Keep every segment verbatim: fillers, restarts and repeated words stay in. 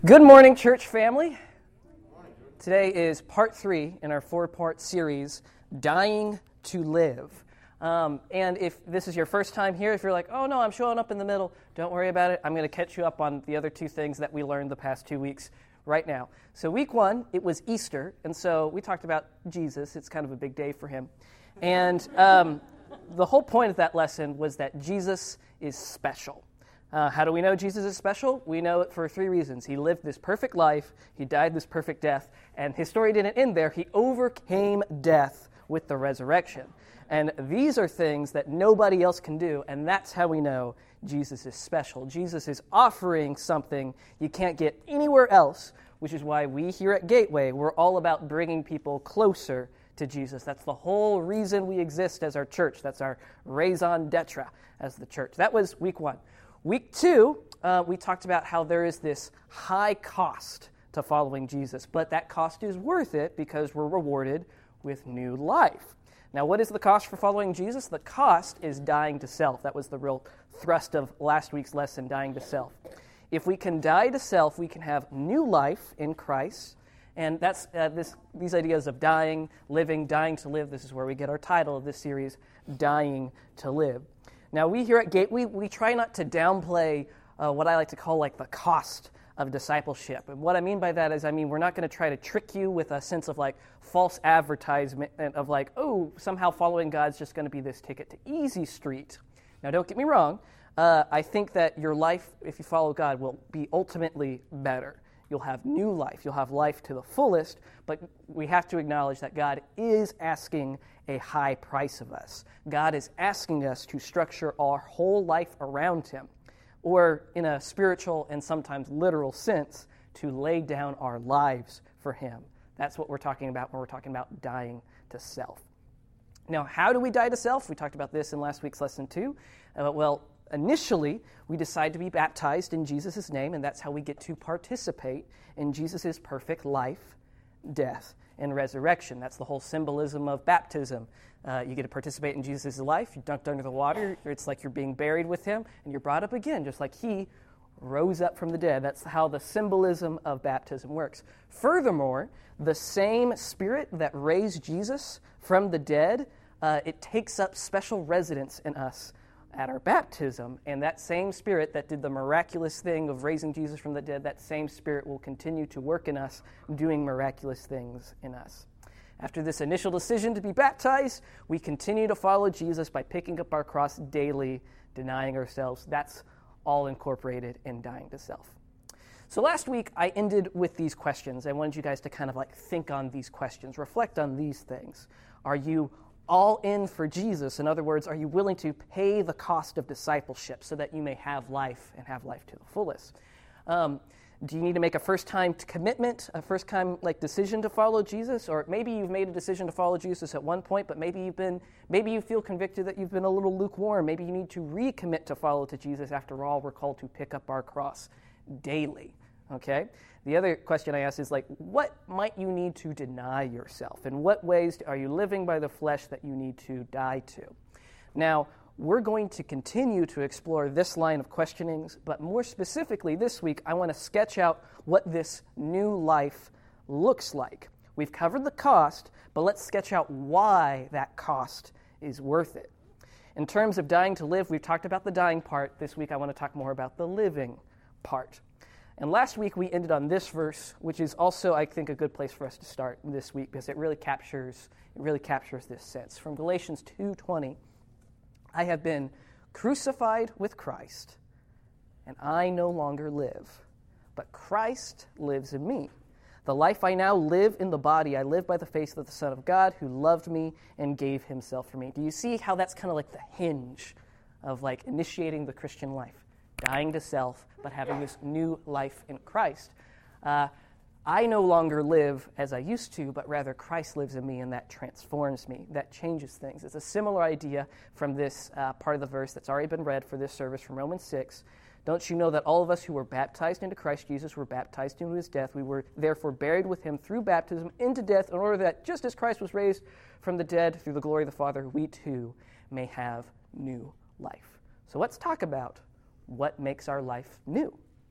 Good morning, church family. Today is part three in our four-part series, Dying to Live. Um, and if this is your first time here, if you're like, oh no, I'm showing up in the middle, don't worry about it. I'm going to catch you up on the other two things that we learned the past two weeks right now. So week one, it was Easter, and so we talked about Jesus. It's kind of a big day for him. And um, the whole point of that lesson was that Jesus is special. Uh, how do we know Jesus is special? We know it for three reasons. He lived this perfect life, he died this perfect death, and his story didn't end there. He overcame death with the resurrection. And these are things that nobody else can do, and that's how we know Jesus is special. Jesus is offering something you can't get anywhere else, which is why we here at Gateway, we're all about bringing people closer to Jesus. That's the whole reason we exist as our church. That's our raison d'etre as the church. That was week one. Week two, uh, we talked about how there is this high cost to following Jesus, but that cost is worth it because we're rewarded with new life. Now, what is the cost for following Jesus? The cost is dying to self. That was the real thrust of last week's lesson, dying to self. If we can die to self, we can have new life in Christ, and that's uh, this these ideas of dying, living, dying to live. This is where we get our title of this series, Dying to Live. Now, we here at Gateway, we try not to downplay uh, what I like to call like the cost of discipleship. And what I mean by that is, I mean, we're not going to try to trick you with a sense of like false advertisement of like, oh, somehow following God's just going to be this ticket to easy street. Now, don't get me wrong. Uh, I think that your life, if you follow God, will be ultimately better. You'll have new life. You'll have life to the fullest, but we have to acknowledge that God is asking a high price of us. God is asking us to structure our whole life around him, or in a spiritual and sometimes literal sense, to lay down our lives for him. That's what we're talking about when we're talking about dying to self. Now, how do we die to self? We talked about this in last week's lesson too. Uh, well, Initially, we decide to be baptized in Jesus' name, and that's how we get to participate in Jesus' perfect life, death, and resurrection. That's the whole symbolism of baptism. Uh, you get to participate in Jesus' life. You're dunked under the water. It's like you're being buried with him, and you're brought up again, just like he rose up from the dead. That's how the symbolism of baptism works. Furthermore, the same Spirit that raised Jesus from the dead, uh, it takes up special residence in us at our baptism, and that same Spirit that did the miraculous thing of raising Jesus from the dead, that same Spirit will continue to work in us, doing miraculous things in us. After this initial decision to be baptized, we continue to follow Jesus by picking up our cross daily, denying ourselves. That's all incorporated in dying to self. So last week, I ended with these questions. I wanted you guys to kind of like think on these questions, reflect on these things. Are you all in for Jesus? In other words, are you willing to pay the cost of discipleship so that you may have life and have life to the fullest? Um, do you need to make a first-time commitment, a first-time like decision to follow Jesus? Or maybe you've made a decision to follow Jesus at one point, but maybe you've been, maybe you feel convicted that you've been a little lukewarm. Maybe you need to recommit to follow to Jesus. After all, we're called to pick up our cross daily. Okay? The other question I ask is like, what might you need to deny yourself? In what ways are you living by the flesh that you need to die to? Now, we're going to continue to explore this line of questionings, but more specifically this week, I want to sketch out what this new life looks like. We've covered the cost, but let's sketch out why that cost is worth it. In terms of dying to live, we've talked about the dying part. This week, I want to talk more about the living part. And last week, we ended on this verse, which is also, I think, a good place for us to start this week because it really captures it really captures this sense. From Galatians two twenty, I have been crucified with Christ, and I no longer live, but Christ lives in me. The life I now live in the body, I live by the faith of the Son of God who loved me and gave himself for me. Do you see how that's kind of like the hinge of like initiating the Christian life? Dying to self, but having this new life in Christ. Uh, I no longer live as I used to, but rather Christ lives in me, and that transforms me. That changes things. It's a similar idea from this uh, part of the verse that's already been read for this service from Romans six. Don't you know that all of us who were baptized into Christ Jesus were baptized into his death? We were therefore buried with him through baptism into death, in order that just as Christ was raised from the dead through the glory of the Father, we too may have new life. So let's talk about what makes our life new.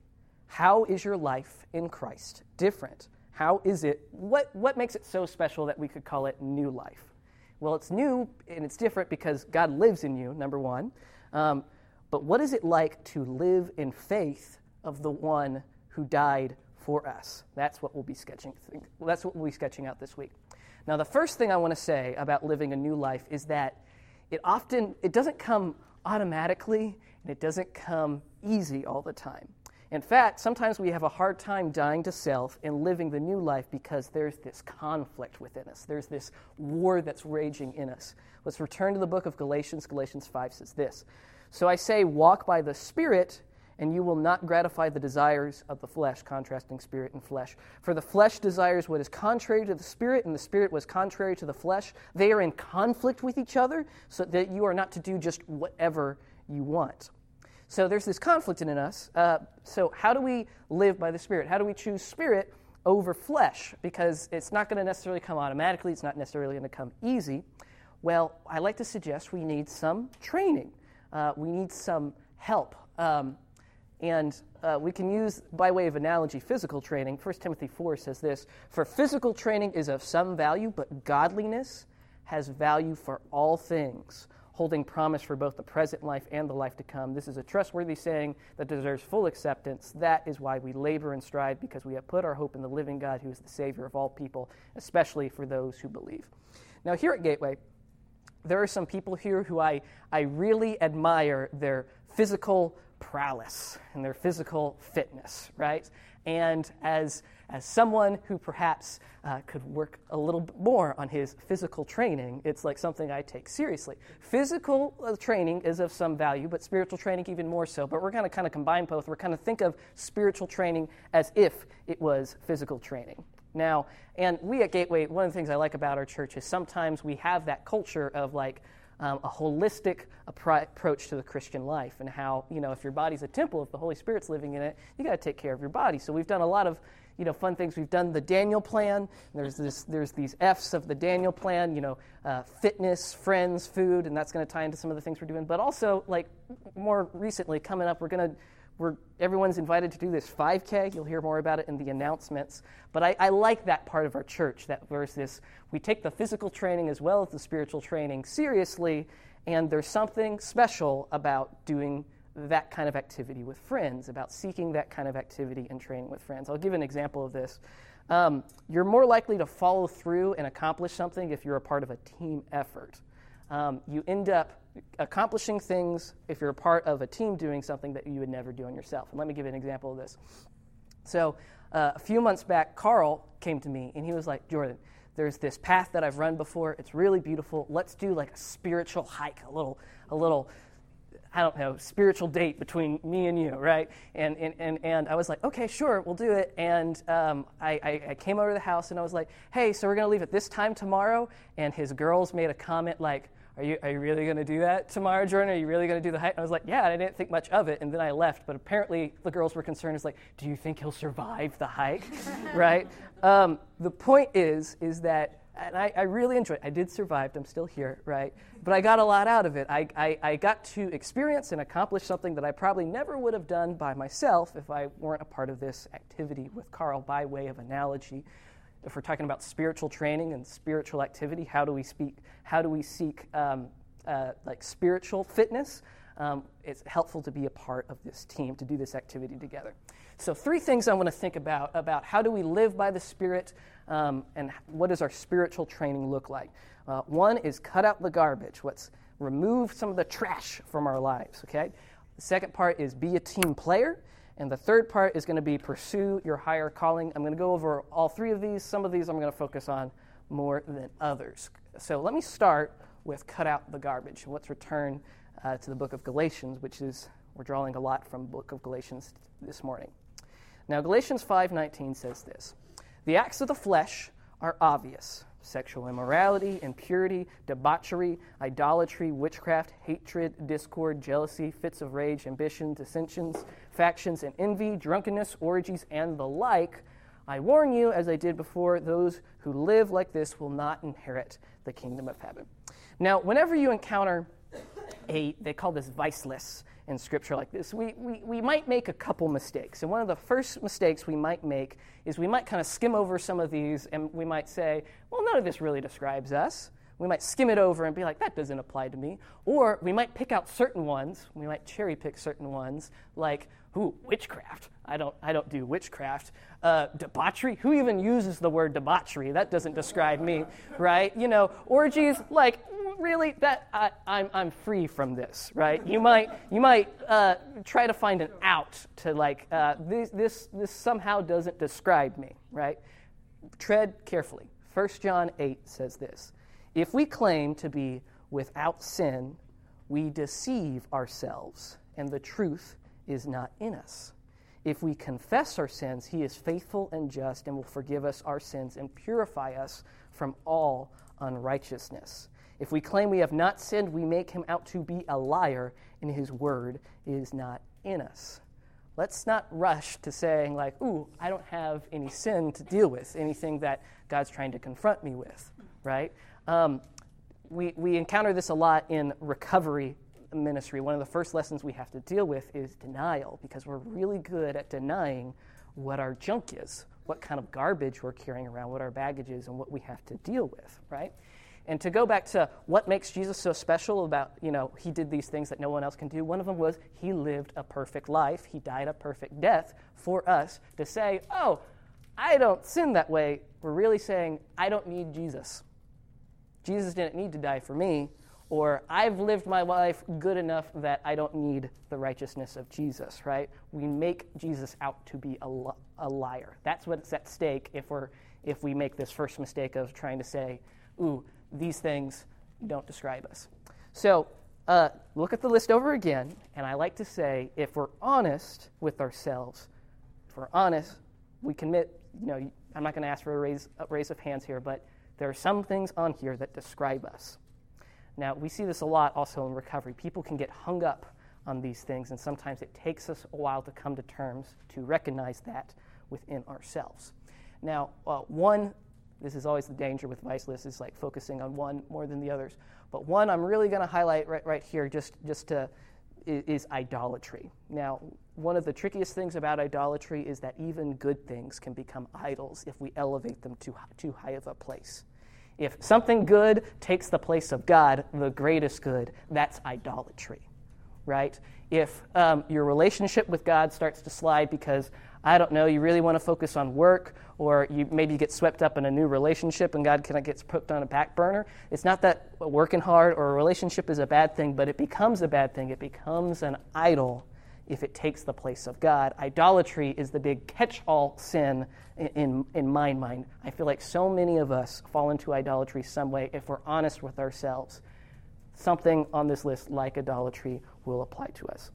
how is your life in Christ different? How is it, what, what makes it so special that we could call it new life? Well, it's new and it's different because God lives in you, number one. Um, but what is it like to live in faith of the one who died for us? That's what we'll be sketching. That's what we'll be sketching out this week. Now, the first thing I want to say about living a new life is that it often, it doesn't come automatically and it doesn't come easy all the time. In fact, sometimes we have a hard time dying to self and living the new life because there's this conflict within us. There's this war that's raging in us. Let's return to the book of Galatians. Galatians five says this, "So I say, walk by the Spirit, and you will not gratify the desires of the flesh," contrasting spirit and flesh. "For the flesh desires what is contrary to the Spirit, and the Spirit was contrary to the flesh. They are in conflict with each other, so that you are not to do just whatever you want." So there's this conflict in us. Uh, so how do we live by the Spirit? How do we choose Spirit over flesh? Because it's not going to necessarily come automatically. It's not necessarily going to come easy. Well, I like to suggest we need some training. Uh, we need some help. Um, and uh, we can use, by way of analogy, physical training. First Timothy four says this, "For physical training is of some value, but godliness has value for all things, holding promise for both the present life and the life to come. This is a trustworthy saying that deserves full acceptance. That is why we labor and strive, because we have put our hope in the living God, who is the Savior of all people, especially for those who believe." Now, here at Gateway, there are some people here who I, I really admire their physical prowess and their physical fitness, right? And as as someone who perhaps uh, could work a little bit more on his physical training, it's like something I take seriously. Physical uh, training is of some value, but spiritual training even more so. But we're going to kind of combine both. We're kind of think of spiritual training as if it was physical training. Now, and we at Gateway, one of the things I like about our church is sometimes we have that culture of like um, a holistic appro- approach to the Christian life, and how, you know, if your body's a temple, if the Holy Spirit's living in it, you got to take care of your body. So we've done a lot of, you know, fun things. We've done the Daniel plan. There's this, there's these F's of the Daniel plan, you know, uh, fitness, friends, food, and that's going to tie into some of the things we're doing. But also, like, more recently, coming up, we're going to We're, everyone's invited to do this five K. You'll hear more about it in the announcements. But I, I like that part of our church, that there's this, we take the physical training as well as the spiritual training seriously, and there's something special about doing that kind of activity with friends, about seeking that kind of activity and training with friends. I'll give an example of this. Um, you're more likely to follow through and accomplish something if you're a part of a team effort. Um, you end up accomplishing things if you're a part of a team doing something that you would never do on yourself. And let me give you an example of this. So uh, a few months back, Carl came to me, and he was like, "Jordan, there's this path that I've run before. It's really beautiful. Let's do like a spiritual hike, a little, a little, I don't know, spiritual date between me and you, right?" And and and, and I was like, "Okay, sure, we'll do it." And um, I, I, I came over to the house, and I was like, "Hey, so we're going to leave at this time tomorrow?" And his girls made a comment like, Are you, are you really going to do that tomorrow, Jordan? Are you really going to do the hike? And I was like, yeah, and I didn't think much of it, and then I left. But apparently the girls were concerned. It's like, do you think he'll survive the hike, right? Um, the point is, is that, and I, I really enjoyed it. I did survive. I'm still here, right? But I got a lot out of it. I, I, I got to experience and accomplish something that I probably never would have done by myself if I weren't a part of this activity with Carl, by way of analogy. If we're talking about spiritual training and spiritual activity, how do we speak? How do we seek um, uh, like spiritual fitness? Um, it's helpful to be a part of this team, to do this activity together. So three things I want to think about, about how do we live by the Spirit, um, and what does our spiritual training look like? Uh, one is cut out the garbage. Let's remove some of the trash from our lives, okay? The second part is be a team player. And the third part is going to be pursue your higher calling. I'm going to go over all three of these. Some of these I'm going to focus on more than others. So let me start with cut out the garbage. Let's return uh, to the book of Galatians, which is, we're drawing a lot from the book of Galatians this morning. Now, Galatians five nineteen says this: "The acts of the flesh are obvious: sexual immorality, impurity, debauchery, idolatry, witchcraft, hatred, discord, jealousy, fits of rage, ambition, dissensions, factions, and envy, drunkenness, orgies, and the like. I warn you, as I did before, those who live like this will not inherit the kingdom of heaven." Now, whenever you encounter eight, they call this viceless in Scripture like this. We, we, we might make a couple mistakes. And one of the first mistakes we might make is we might kind of skim over some of these and we might say, well, none of this really describes us. We might skim it over and be like, that doesn't apply to me. Or we might pick out certain ones. We might cherry pick certain ones like, ooh, witchcraft. I don't I don't do witchcraft. Uh, debauchery. Who even uses the word debauchery? That doesn't describe me, right? You know, orgies, like, really, that I, I'm I'm free from this, right? You might you might uh, try to find an out to like uh, this this this somehow doesn't describe me, right? Tread carefully. First John eight says this: if we claim to be without sin, we deceive ourselves, and the truth is not in us. If we confess our sins, he is faithful and just and will forgive us our sins and purify us from all unrighteousness. If we claim we have not sinned, we make him out to be a liar, and his word is not in us. Let's not rush to saying like, ooh, I don't have any sin to deal with, anything that God's trying to confront me with, right? Um, we, we encounter this a lot in recovery ministry. One of the first lessons we have to deal with is denial, because we're really good at denying what our junk is, what kind of garbage we're carrying around, what our baggage is, and what we have to deal with, right? And to go back to what makes Jesus so special about, you know, he did these things that no one else can do, one of them was he lived a perfect life. He died a perfect death for us to say, oh, I don't sin that way. We're really saying, I don't need Jesus. Jesus didn't need to die for me. Or I've lived my life good enough that I don't need the righteousness of Jesus, right? We make Jesus out to be a, li- a liar. That's what's at stake if we're if we make this first mistake of trying to say, ooh, these things don't describe us. So uh, look at the list over again, and I like to say, if we're honest with ourselves, if we're honest, we commit, you know, I'm not going to ask for a raise, a raise of hands here, but there are some things on here that describe us. Now, we see this a lot also in recovery. People can get hung up on these things, and sometimes it takes us a while to come to terms to recognize that within ourselves. Now, uh, one, this is always the danger with vice lists, is like focusing on one more than the others. But one I'm really going to highlight right, right here just, just to, is, is idolatry. Now, one of the trickiest things about idolatry is that even good things can become idols if we elevate them to too high of a place. If something good takes the place of God, the greatest good, that's idolatry, right? If um, your relationship with God starts to slide because, I don't know, you really want to focus on work, or you maybe get swept up in a new relationship and God kind of gets put on a back burner, it's not that working hard or a relationship is a bad thing, but it becomes a bad thing. It becomes an idol if it takes the place of God. Idolatry is the big catch-all sin in, in, in my mind. I feel like so many of us fall into idolatry some way if we're honest with ourselves. Something on this list like idolatry will apply to us.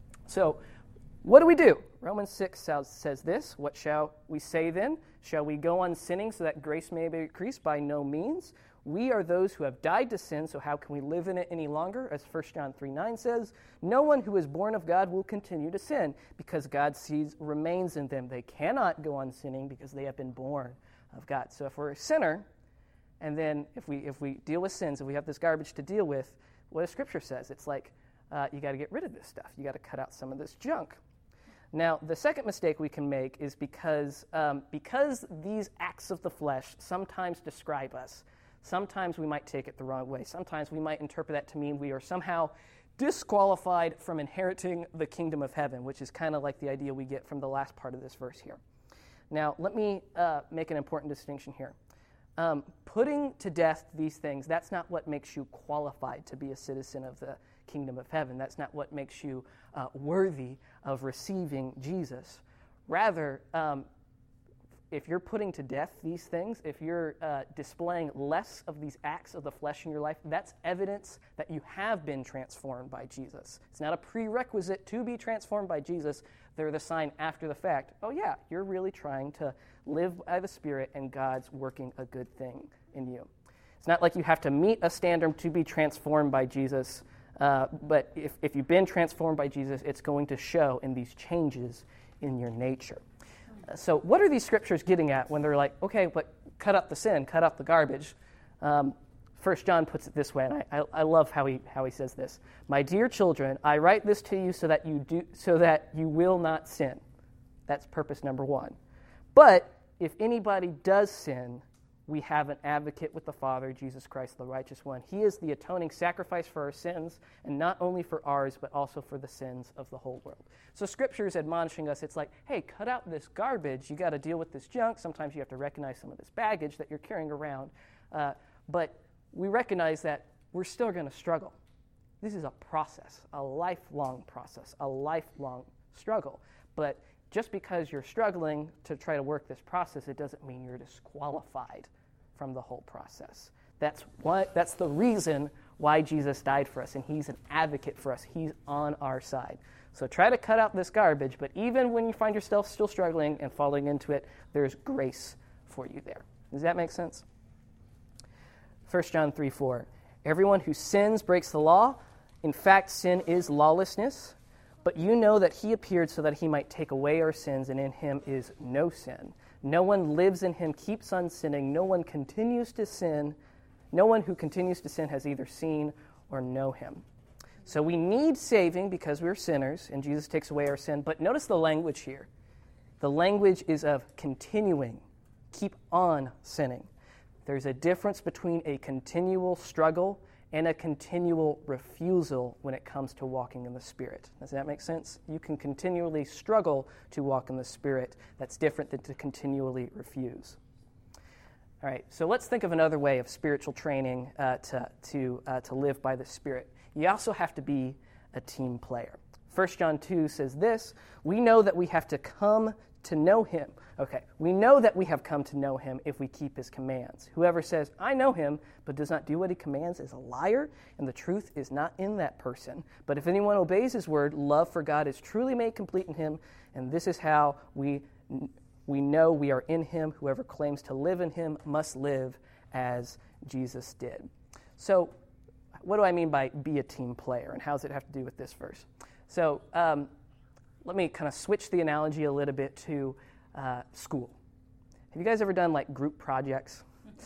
So what do we do? Romans six says this: what shall we say then? Shall we go on sinning so that grace may be increased? By no means. We are those who have died to sin, so how can we live in it any longer? As First John three nine says, no one who is born of God will continue to sin, because God's seed remains in them. They cannot go on sinning because they have been born of God. So if we're a sinner, and then if we if we deal with sins, if we have this garbage to deal with, what does Scripture says? It's like, uh, you got to get rid of this stuff. You got to cut out some of this junk. Now, the second mistake we can make is because um, because these acts of the flesh sometimes describe us. Sometimes we might take it the wrong way. Sometimes we might interpret that to mean we are somehow disqualified from inheriting the kingdom of heaven, which is kind of like the idea we get from the last part of this verse here. Now, let me uh, make an important distinction here. Um, putting to death these things, that's not what makes you qualified to be a citizen of the kingdom of heaven. That's not what makes you uh, worthy of receiving Jesus. Rather, um, if you're putting to death these things, if you're uh, displaying less of these acts of the flesh in your life, that's evidence that you have been transformed by Jesus. It's not a prerequisite to be transformed by Jesus. They're the sign after the fact. Oh yeah, you're really trying to live by the Spirit and God's working a good thing in you. It's not like you have to meet a standard to be transformed by Jesus, uh, but if, if you've been transformed by Jesus, it's going to show in these changes in your nature. So what are these scriptures getting at when they're like, okay, but cut out the sin, cut out the garbage? Um, First John puts it this way, and I, I, I love how he how he says this. My dear children, I write this to you so that you do so that you will not sin. That's purpose number one. But if anybody does sin, we have an advocate with the Father, Jesus Christ, the righteous one. He is the atoning sacrifice for our sins, and not only for ours, but also for the sins of the whole world. So Scripture is admonishing us. It's like, hey, cut out this garbage. You got to deal with this junk. Sometimes you have to recognize some of this baggage that you're carrying around. Uh, but we recognize that we're still going to struggle. This is a process, a lifelong process, a lifelong struggle. But just because you're struggling to try to work this process, it doesn't mean you're disqualified from the whole process. That's why, that's the reason why Jesus died for us, and he's an advocate for us. He's on our side. So try to cut out this garbage, but even when you find yourself still struggling and falling into it, there's grace for you there. Does that make sense? First John three four. Everyone who sins breaks the law. In fact, sin is lawlessness. But you know that he appeared so that he might take away our sins, and in him is no sin. No one lives in him, keeps on sinning. No one continues to sin. No one who continues to sin has either seen or know him. So we need saving because we're sinners, and Jesus takes away our sin. But notice the language here. The language is of continuing. Keep on sinning. There's a difference between a continual struggle and a continual refusal when it comes to walking in the Spirit. Does that make sense? You can continually struggle to walk in the Spirit. That's different than to continually refuse. All right, so let's think of another way of spiritual training uh, to, to, uh, to live by the Spirit. You also have to be a team player. First John two says this, we know that we have to come to know him. Okay, we know that we have come to know him if we keep his commands. Whoever says, I know him, but does not do what he commands is a liar, and the truth is not in that person. But if anyone obeys his word, love for God is truly made complete in him, and this is how we we know we are in him. Whoever claims to live in him must live as Jesus did. So what do I mean by be a team player, and how does it have to do with this verse? So um, let me kind of switch the analogy a little bit to uh, school. Have you guys ever done like group projects?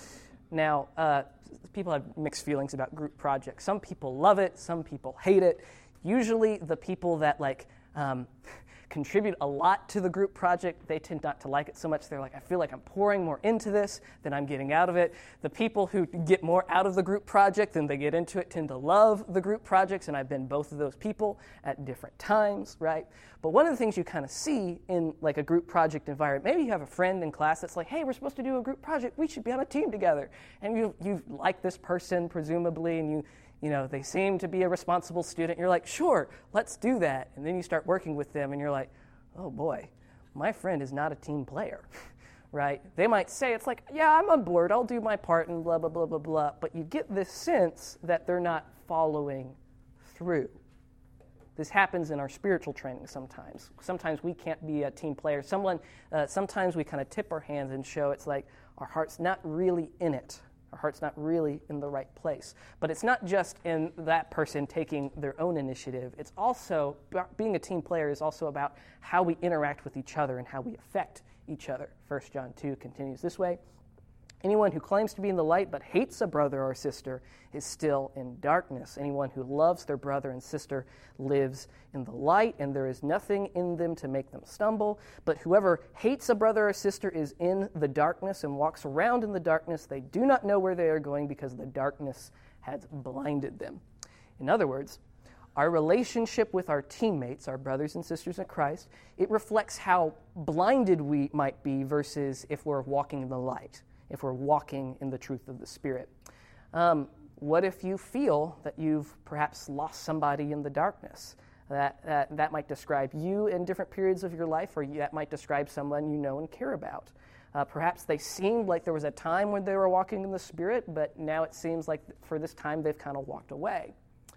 Now, uh, people have mixed feelings about group projects. Some people love it, some people hate it. Usually the people that like um, contribute a lot to the group project, they tend not to like it so much. They're like, I feel like I'm pouring more into this than I'm getting out of it. The people who get more out of the group project than they get into it tend to love the group projects, and I've been both of those people at different times, right? But one of the things you kind of see in like a group project environment, maybe you have a friend in class that's like, hey, we're supposed to do a group project. We should be on a team together. And you you like this person, presumably, and you You know, they seem to be a responsible student. You're like, sure, let's do that. And then you start working with them, and you're like, oh, boy, my friend is not a team player, right? They might say, it's like, yeah, I'm on board. I'll do my part and blah, blah, blah, blah, blah. But you get this sense that they're not following through. This happens in our spiritual training sometimes. Sometimes we can't be a team player. Someone, uh, sometimes we kind of tip our hands and show it's like our heart's not really in it. Our heart's not really in the right place. But it's not just in that person taking their own initiative. It's also, being a team player is also about how we interact with each other and how we affect each other. First John two continues this way. Anyone who claims to be in the light but hates a brother or sister is still in darkness. Anyone who loves their brother and sister lives in the light, and there is nothing in them to make them stumble. But whoever hates a brother or sister is in the darkness and walks around in the darkness. They do not know where they are going because the darkness has blinded them. In other words, our relationship with our teammates, our brothers and sisters in Christ, it reflects how blinded we might be versus if we're walking in the light, if we're walking in the truth of the Spirit. Um, what if you feel that you've perhaps lost somebody in the darkness? That, that that might describe you in different periods of your life, or that might describe someone you know and care about. Uh, perhaps they seemed like there was a time when they were walking in the Spirit, but now it seems like for this time they've kind of walked away.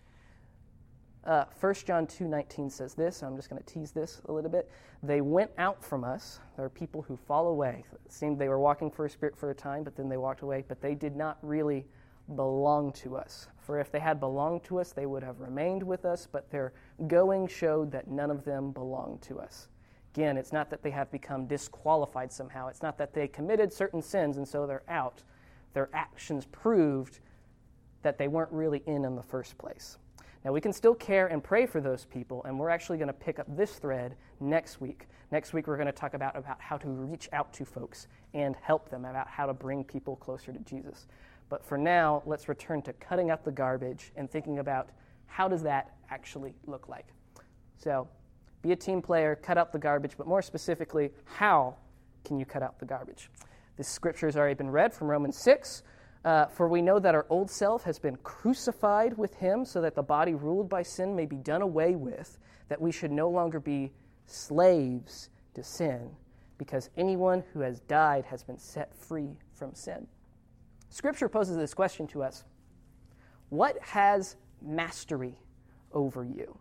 Uh, First John two nineteen says this, and I'm just going to tease this a little bit. They went out from us. There are people who fall away. It seemed they were walking for a spirit for a time, but then they walked away, but they did not really belong to us. For if they had belonged to us, they would have remained with us, but their going showed that none of them belonged to us. Again, it's not that they have become disqualified somehow. It's not that they committed certain sins and so they're out. Their actions proved that they weren't really in in the first place. Now, we can still care and pray for those people, and we're actually going to pick up this thread next week. Next week, we're going to talk about, about how to reach out to folks and help them, about how to bring people closer to Jesus. But for now, let's return to cutting out the garbage and thinking about how does that actually look like. So, be a team player, cut out the garbage, but more specifically, how can you cut out the garbage? This scripture has already been read from Romans six. Uh, for we know that our old self has been crucified with him so that the body ruled by sin may be done away with, that we should no longer be slaves to sin, because anyone who has died has been set free from sin. Scripture poses this question to us: what has mastery over you?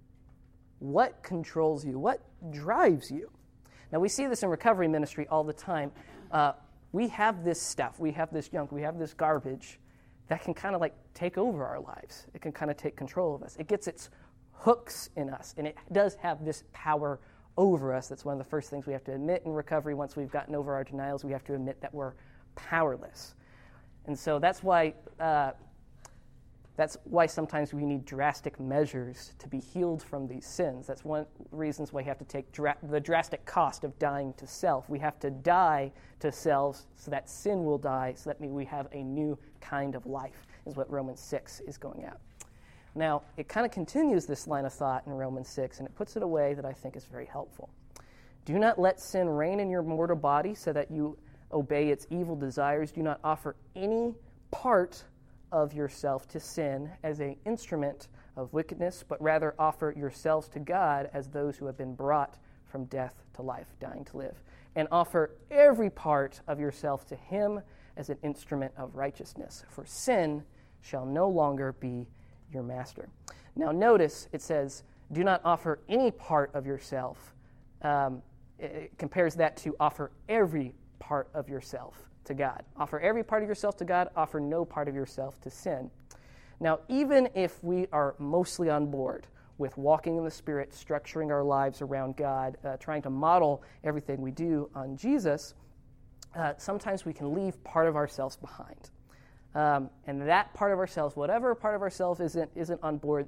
What controls you? What drives you? Now, we see this in recovery ministry all the time. Uh, we have this stuff, we have this junk, we have this garbage that can kind of like take over our lives. It can kind of take control of us. It gets its hooks in us, and it does have this power over us. That's one of the first things we have to admit in recovery. Once we've gotten over our denials, we have to admit that we're powerless. And so that's why uh, that's why sometimes we need drastic measures to be healed from these sins. That's one of the reasons why we have to take dra- the drastic cost of dying to self. We have to die to selves so that sin will die, so that we have a new kind of life, is what Romans six is going at. Now, it kind of continues this line of thought in Romans six, and it puts it a way that I think is very helpful. Do not let sin reign in your mortal body so that you obey its evil desires. Do not offer any part of yourself to sin as an instrument of wickedness, but rather offer yourselves to God as those who have been brought from death to life, dying to live. And offer every part of yourself to him as an instrument of righteousness, for sin shall no longer be your master. Now notice it says, do not offer any part of yourself. Um, it compares that to offer every part of yourself to God. Offer every part of yourself to God, offer no part of yourself to sin. Now, even if we are mostly on board with walking in the Spirit, structuring our lives around God, uh, trying to model everything we do on Jesus, uh, sometimes we can leave part of ourselves behind. Um, and that part of ourselves, whatever part of ourselves isn't isn't on board,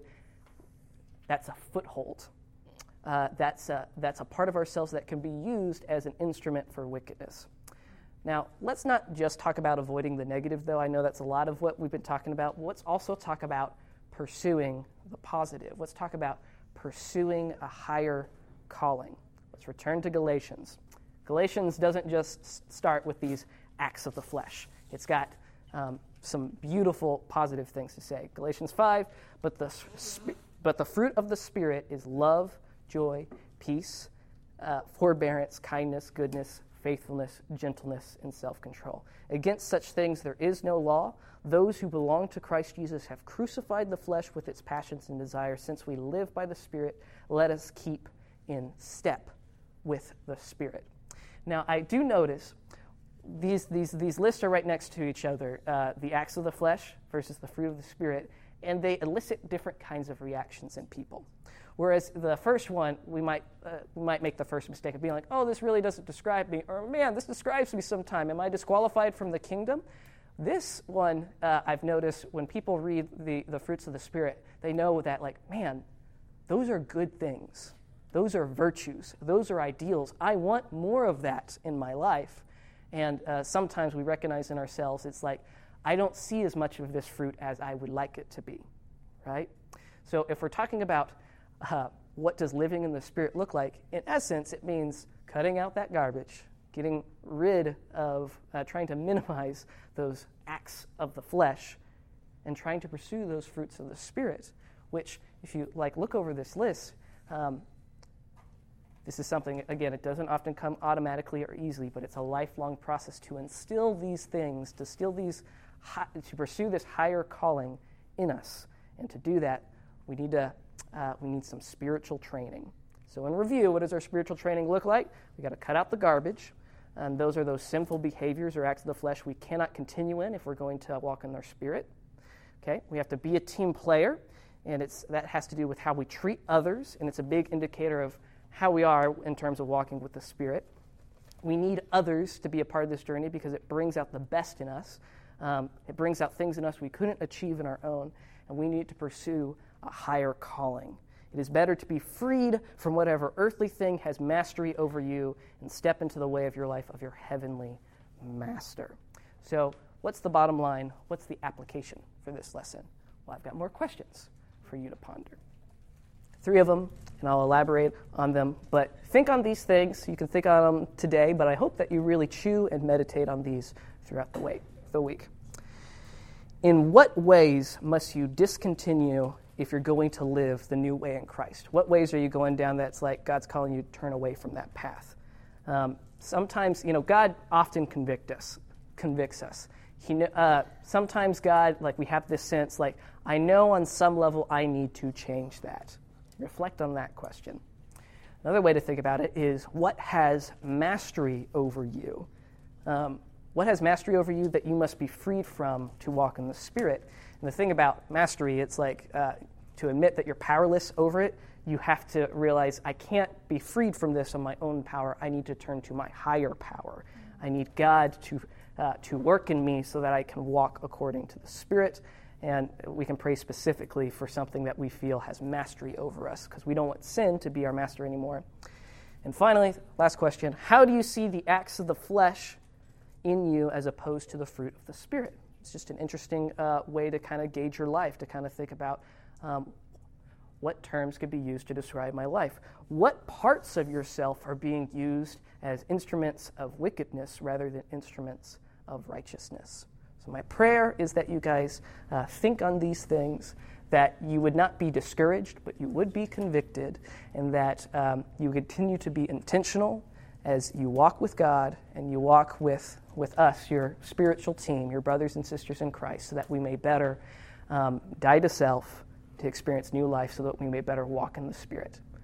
that's a foothold. Uh, that's a, that's a part of ourselves that can be used as an instrument for wickedness. Now, let's not just talk about avoiding the negative, though. I know that's a lot of what we've been talking about. Let's also talk about pursuing the positive. Let's talk about pursuing a higher calling. Let's return to Galatians. Galatians doesn't just start with these acts of the flesh. It's got um, some beautiful positive things to say. Galatians five, but the, but the fruit of the Spirit is love, joy, peace, uh, forbearance, kindness, goodness, faithfulness, gentleness, and self-control. Against such things there is no law. Those who belong to Christ Jesus have crucified the flesh with its passions and desires. Since we live by the Spirit, let us keep in step with the Spirit. Now, I do notice these these these lists are right next to each other, uh, the acts of the flesh versus the fruit of the Spirit, and they elicit different kinds of reactions in people. Whereas the first one, we might uh, we might make the first mistake of being like, oh, this really doesn't describe me, or man, this describes me sometime. Am I disqualified from the kingdom? This one, uh, I've noticed when people read the, the fruits of the Spirit, they know that, like, man, those are good things. Those are virtues. Those are ideals. I want more of that in my life. And uh, sometimes we recognize in ourselves, it's like, I don't see as much of this fruit as I would like it to be, right? So if we're talking about uh, what does living in the Spirit look like, in essence, it means cutting out that garbage, getting rid of, uh, trying to minimize those acts of the flesh, and trying to pursue those fruits of the Spirit, which, if you like look over this list, um, this is something, again, it doesn't often come automatically or easily, but it's a lifelong process to instill these things, to instill these, to pursue this higher calling in us. And to do that, we need to, uh, we need some spiritual training. So in review, what does our spiritual training look like? We got to cut out the garbage. And those are those sinful behaviors or acts of the flesh we cannot continue in if we're going to walk in our Spirit. Okay, we have to be a team player, and it's that has to do with how we treat others, and it's a big indicator of how we are in terms of walking with the Spirit. We need others to be a part of this journey because it brings out the best in us. Um, it brings out things in us we couldn't achieve in our own, and we need to pursue a higher calling. It is better to be freed from whatever earthly thing has mastery over you and step into the way of your life of your heavenly master. So what's the bottom line? What's the application for this lesson? Well, I've got more questions for you to ponder. Three of them, and I'll elaborate on them. But think on these things. You can think on them today, but I hope that you really chew and meditate on these throughout the week. The week. In what ways must you discontinue if you're going to live the new way in Christ? What ways are you going down that's like God's calling you to turn away from that path? Um, sometimes, you know, God often convict us, convicts us. He, uh, sometimes God, like we have this sense, like, I know on some level I need to change that. Reflect on that question. Another way to think about it is, what has mastery over you? Um, What has mastery over you that you must be freed from to walk in the Spirit? And the thing about mastery, it's like uh, to admit that you're powerless over it, you have to realize, I can't be freed from this on my own power. I need to turn to my higher power. I need God to uh, to work in me so that I can walk according to the Spirit. And we can pray specifically for something that we feel has mastery over us, because we don't want sin to be our master anymore. And finally, last question, how do you see the acts of the flesh in you as opposed to the fruit of the Spirit? It's just an interesting uh, way to kind of gauge your life, to kind of think about um, what terms could be used to describe my life. What parts of yourself are being used as instruments of wickedness rather than instruments of righteousness? So my prayer is that you guys uh, think on these things, that you would not be discouraged, but you would be convicted, and that um, you continue to be intentional as you walk with God and you walk with, with us, your spiritual team, your brothers and sisters in Christ, so that we may better um, die to self to experience new life, so that we may better walk in the Spirit.